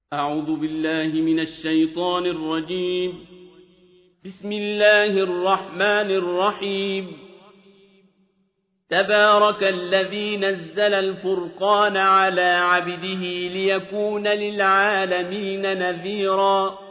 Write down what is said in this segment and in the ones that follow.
أعوذ بالله من الشيطان الرجيم. بسم الله الرحمن الرحيم. تبارك الذي نزل الفرقان على عبده ليكون للعالمين نذيرا.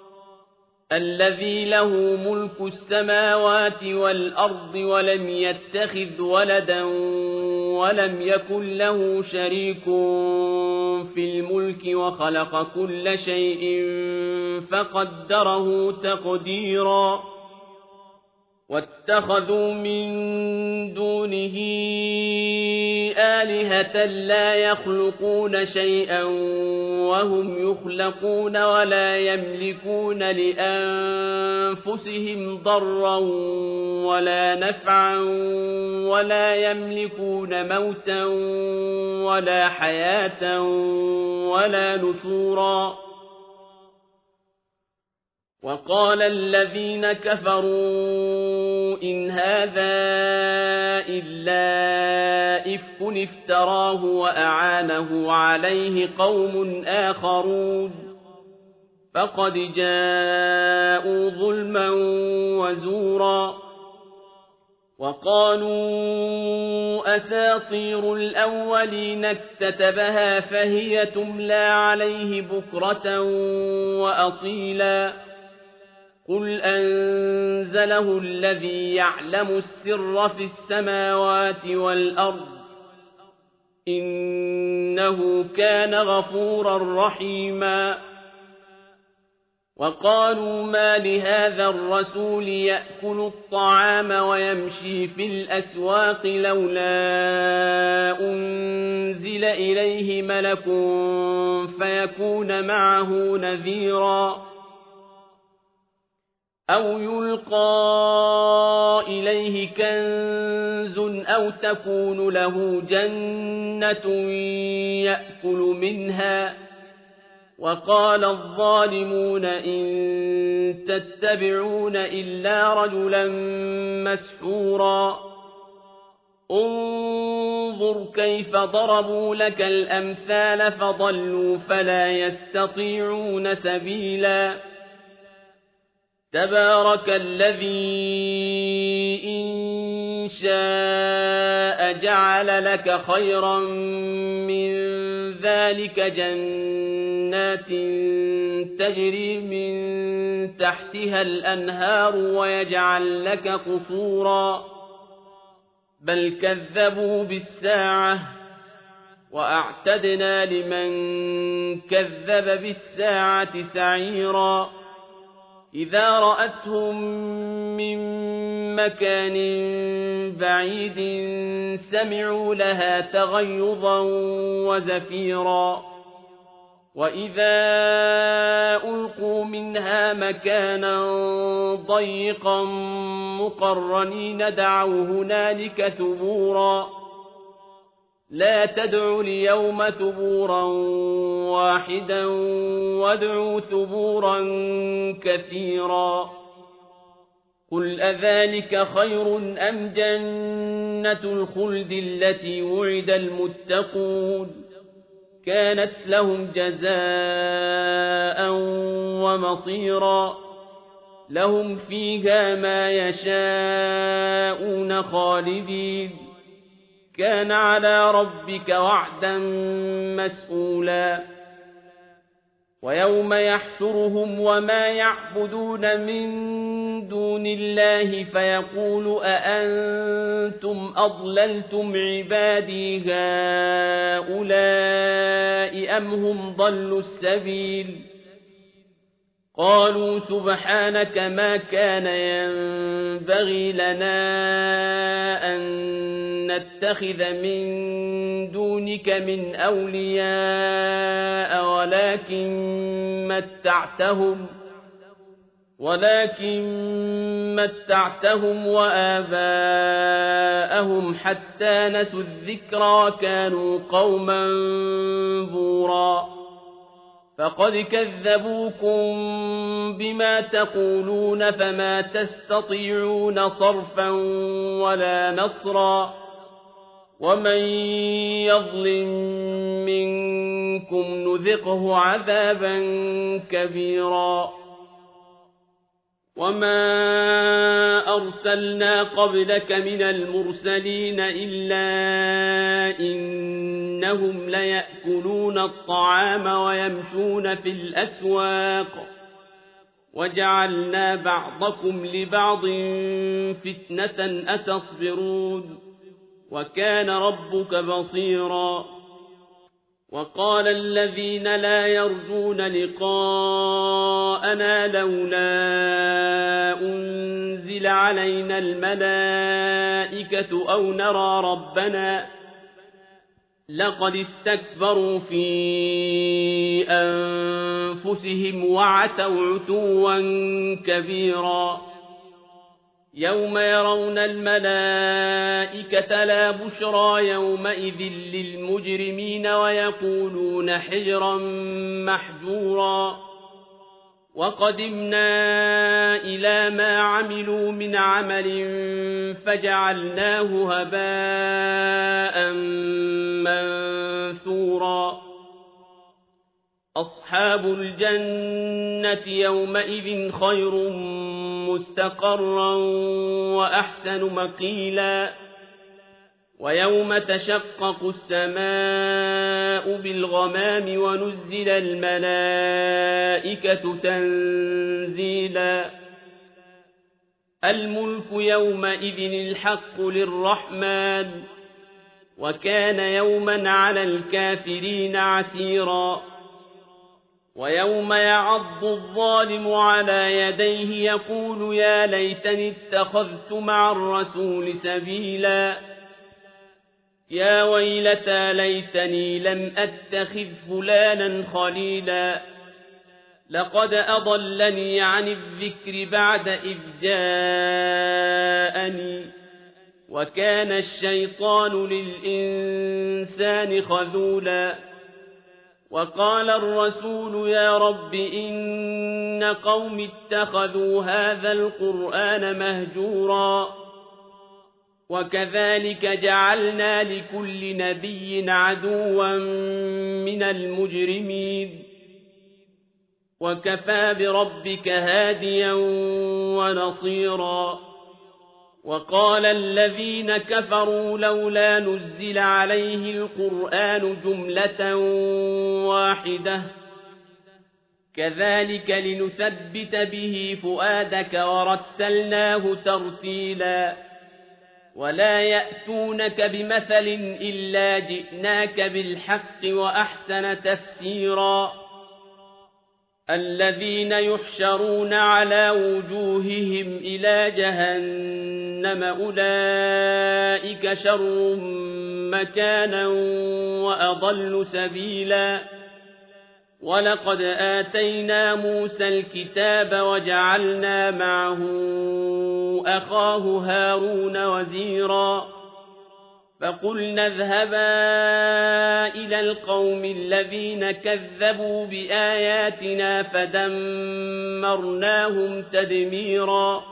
الذي له ملك السماوات والأرض ولم يتخذ ولدا ولم يكن له شريك في الملك وخلق كل شيء فقدره تقديرا. واتخذوا من دونه آلهة لا يخلقون شيئا وهم يخلقون ولا يملكون لأنفسهم ضرا ولا نفعا ولا يملكون موتا ولا حياة ولا نشورا. وقال الذين كفروا إن هذا إلا إفك افتراه وأعانه عليه قوم آخرون فقد جاءوا ظلما وزورا. وقالوا أساطير الأولين اكتتبها فهي تملى عليه بكرة وأصيلا. قل أنزله الذي يعلم السر في السماوات والأرض إنه كان غفورا رحيما. وقالوا ما لهذا الرسول يأكل الطعام ويمشي في الأسواق لولا أنزل إليه ملك فيكون معه نذيرا. أو يلقى إليه كنز أو تكون له جنة يأكل منها. وقال الظالمون إن تتبعون إلا رجلا مسحورا. انظر كيف ضربوا لك الأمثال فضلوا فلا يستطيعون سبيلا. تبارك الذي إن شاء جعل لك خيرا من ذلك جنات تجري من تحتها الأنهار ويجعل لك قصورا. بل كذبوا بالساعة وأعتدنا لمن كذب بالساعة سعيرا. إذا رأتهم من مكان بعيد سمعوا لها تغيظا وزفيرا. وإذا ألقوا منها مكانا ضيقا مقرنين دعوا هنالك ثبورا. لا تدعوا اليوم ثبورا واحدا وادعوا ثبورا كثيرا. قل أذلك خير أم جنة الخلد التي وعد المتقون كانت لهم جزاء ومصيرا. لهم فيها ما يشاءون خالدين كان على ربك وعدا مسئولا. ويوم يحشرهم وما يعبدون من دون الله فيقول أأنتم أضللتم عبادي هؤلاء أم هم ضلوا السبيل. قالوا سبحانك ما كان ينبغي لنا أن نتخذ من دونك من أولياء ولكن متعتهم وآباءهم حتى نسوا الذكر وكانوا قوما بورا. فقد كذبوكم بما تقولون فما تستطيعون صرفا ولا نصرا. ومن يظلم منكم منكم نذقه عذابا كبيرا وما أرسلنا قبلك من المرسلين إلا إنهم ليأكلون الطعام ويمشون في الأسواق وجعلنا بعضكم لبعض فتنة أتصبرون وكان ربك بصيرا وقال الذين لا يرجون لقاءنا لولا أنزل علينا الملائكة أو نرى ربنا لقد استكبروا في أنفسهم وعتوا عتوا كبيرا يوم يرون الملائكة لا بشرى يومئذ للمجرمين ويقولون حجرا محجورا وقدمنا إلى ما عملوا من عمل فجعلناه هباء منثورا أصحاب الجنة يومئذ خير مستقرا وأحسن مقيلا ويوم تشقق السماء بالغمام ونزل الملائكة تنزيلا الملك يومئذ الحق للرحمن وكان يوما على الكافرين عسيرا ويوم يعض الظالم على يديه يقول يا ليتني اتخذت مع الرسول سبيلا يا ويلتى ليتني لم أتخذ فلانا خليلا لقد أضلني عن الذكر بعد إذ جاءني وكان الشيطان للإنسان خذولا وقال الرسول يا رب إن قوم اتخذوا هذا القرآن مهجورا وكذلك جعلنا لكل نبي عدوا من المجرمين وكفى بربك هاديا ونصيرا وقال الذين كفروا لولا نزل عليه القرآن جملة واحدة كذلك لنثبت به فؤادك ورتلناه ترتيلا ولا يأتونك بمثل إلا جئناك بالحق وأحسن تفسيرا الذين يحشرون على وجوههم إلى جهنم أولئك شر مكانا وأضل سبيلا ولقد آتينا موسى الكتاب وجعلنا معه أخاه هارون وزيرا فقلنا اذهبا إلى القوم الذين كذبوا بآياتنا فدمرناهم تدميرا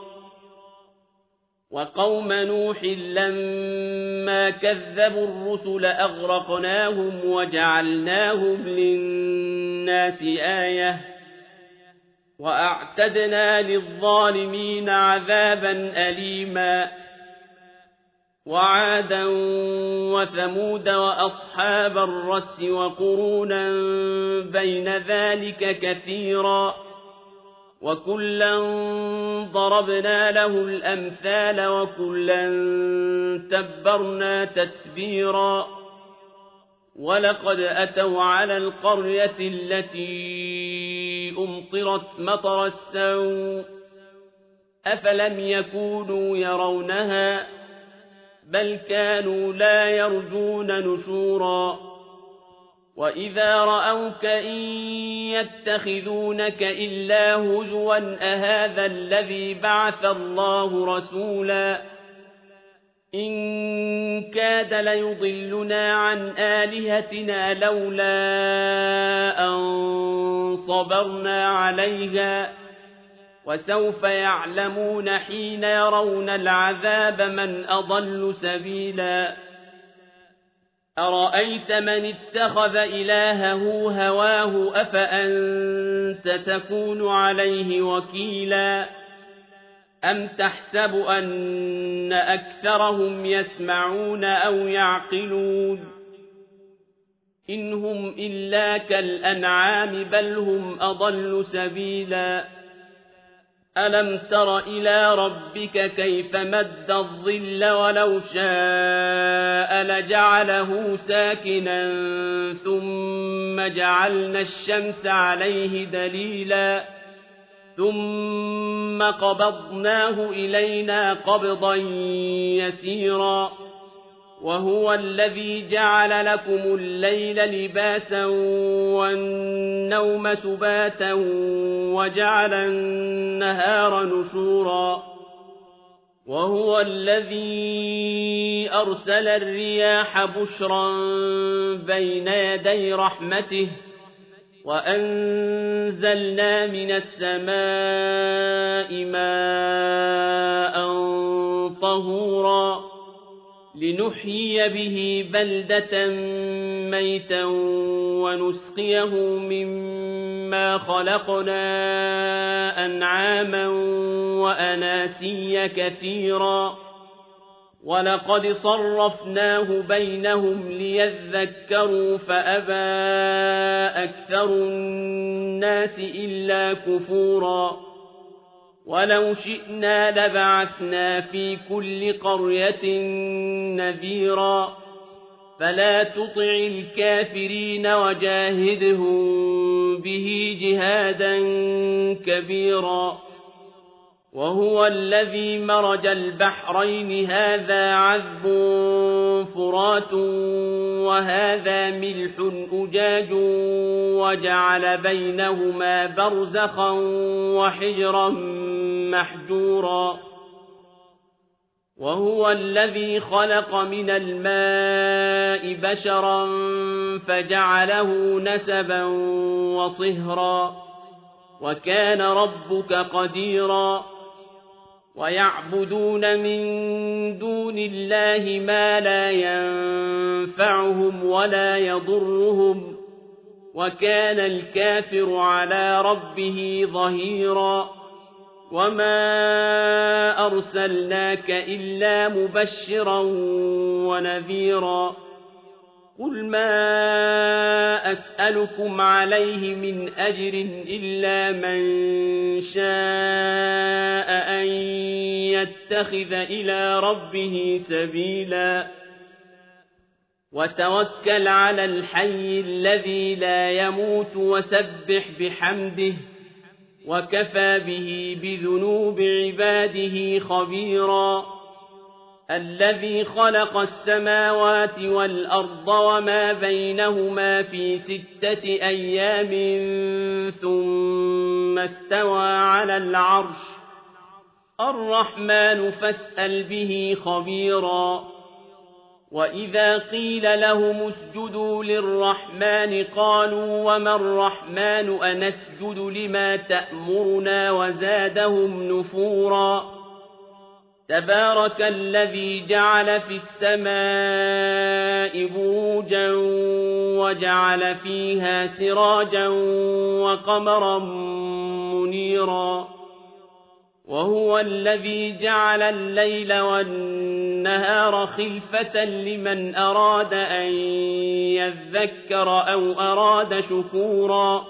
وقوم نوح لما كذبوا الرسل أغرقناهم وجعلناهم للناس آية وأعتدنا للظالمين عذابا أليما وعادا وثمود وأصحاب الرس وقرونا بين ذلك كثيرا وكلا ضربنا له الأمثال وكلا تبرنا تتبيرا ولقد أتوا على القرية التي أمطرت مطر السوء أفلم يكونوا يرونها بل كانوا لا يرجون نشورا وإذا رأوك إن يتخذونك إلا هزوا أهذا الذي بعث الله رسولا إن كاد ليضلنا عن آلهتنا لولا أن صبرنا عليها وسوف يعلمون حين يرون العذاب من أضل سبيلا أرأيت من اتخذ إلهه هواه أفأنت تكون عليه وكيلا أم تحسب أن أكثرهم يسمعون أو يعقلون إن هم إلا كالأنعام بل هم أضل سبيلا ألم تر إلى ربك كيف مد الظل ولو شاء لجعله ساكنا ثم جعلنا الشمس عليه دليلا ثم قبضناه إلينا قبضا يسيرا وهو الذي جعل لكم الليل لباسا والنوم سباتا وجعل النهار نشورا وهو الذي أرسل الرياح بشرا بين يدي رحمته وأنزلنا من السماء ماء طهورا لنحيي به بلدة ميتا ونسقيه مما خلقنا أنعاما وأناسيا كثيرا ولقد صرفناه بينهم ليذكروا فأبى أكثر الناس إلا كفورا ولو شئنا لبعثنا في كل قرية نذيرا فلا تطع الكافرين وجاهدهم به جهادا كبيرا وهو الذي مرج البحرين هذا عذب فرات وهذا ملح أجاج وجعل بينهما برزخا وحجرا محجورا وهو الذي خلق من الماء بشرا فجعله نسبا وصهرا وكان ربك قديرا ويعبدون من دون الله ما لا ينفعهم ولا يضرهم وكان الكافر على ربه ظهيرا وما أرسلناك إلا مبشرا ونذيرا قل ما أسألكم عليه من أجر إلا من شاء أن يتخذ إلى ربه سبيلا وتوكل على الحي الذي لا يموت وسبح بحمده وكفى به بذنوب عباده خبيرا الذي خلق السماوات والأرض وما بينهما في 6 أيام ثم استوى على العرش الرحمن فاسأل به خبيرا وإذا قيل لهم اسجدوا للرحمن قالوا وما الرحمن أنسجد لما تأمرنا وزادهم نفورا تبارك الذي جعل في السماء بروجا وجعل فيها سراجا وقمرا منيرا وهو الذي جعل الليل والنهار خلفة لمن أراد أن يذكر أو أراد شكورا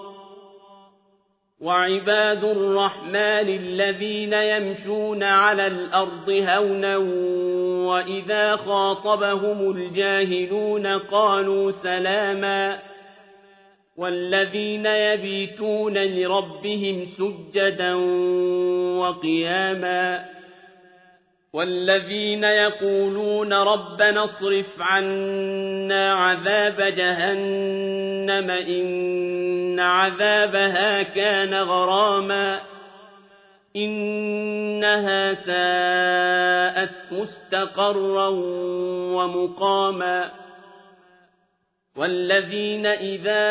وعباد الرحمن الذين يمشون على الأرض هونا وإذا خاطبهم الجاهلون قالوا سلاما والذين يبيتون لربهم سجدا وقياما والذين يقولون ربنا اصرف عنا عذاب جهنم إن عذابها كان غراما إنها ساءت مستقرا ومقاما والذين إذا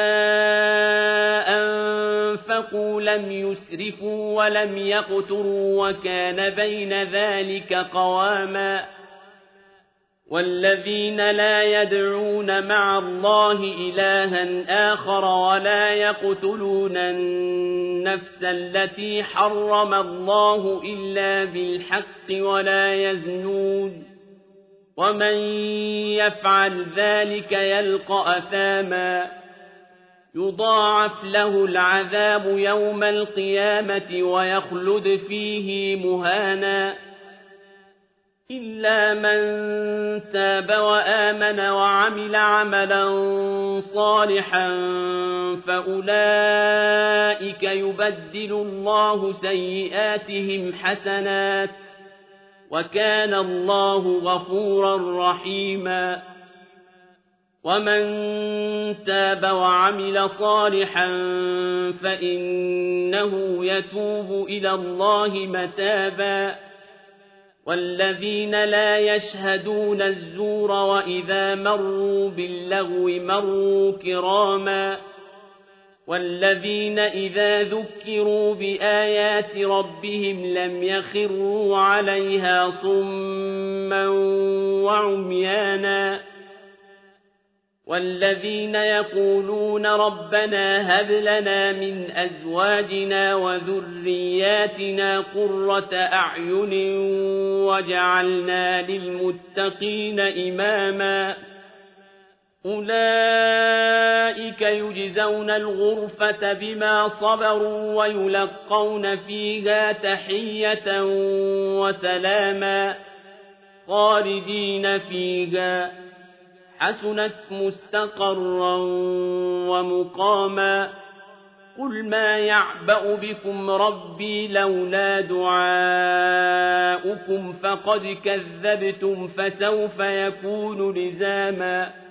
أنفقوا لم يسرفوا ولم يقتروا وكان بين ذلك قواما والذين لا يدعون مع الله إلها آخر ولا يقتلون النفس التي حرم الله إلا بالحق ولا يزنون ومن يفعل ذلك يلقى أثاما يضاعف له العذاب يوم القيامة ويخلد فيه مهانا إلا من تاب وآمن وعمل عملا صالحا فأولئك يبدل الله سيئاتهم حسنات وكان الله غفورا رحيما ومن تاب وعمل صالحا فإنه يتوب إلى الله متابا والذين لا يشهدون الزور وإذا مروا باللغو مروا كراما والذين إذا ذكروا بآيات ربهم لم يخروا عليها صما وعميانا والذين يقولون ربنا هب لنا من أزواجنا وذرياتنا قرة أعين وجعلنا للمتقين إماما أولئك يجزون الغرفة بما صبروا ويلقون فيها تحية وسلاما خالدين فيها حسنت مستقرا ومقاما قل ما يعبأ بكم ربي لولا دعاؤكم فقد كذبتم فسوف يكون لزاما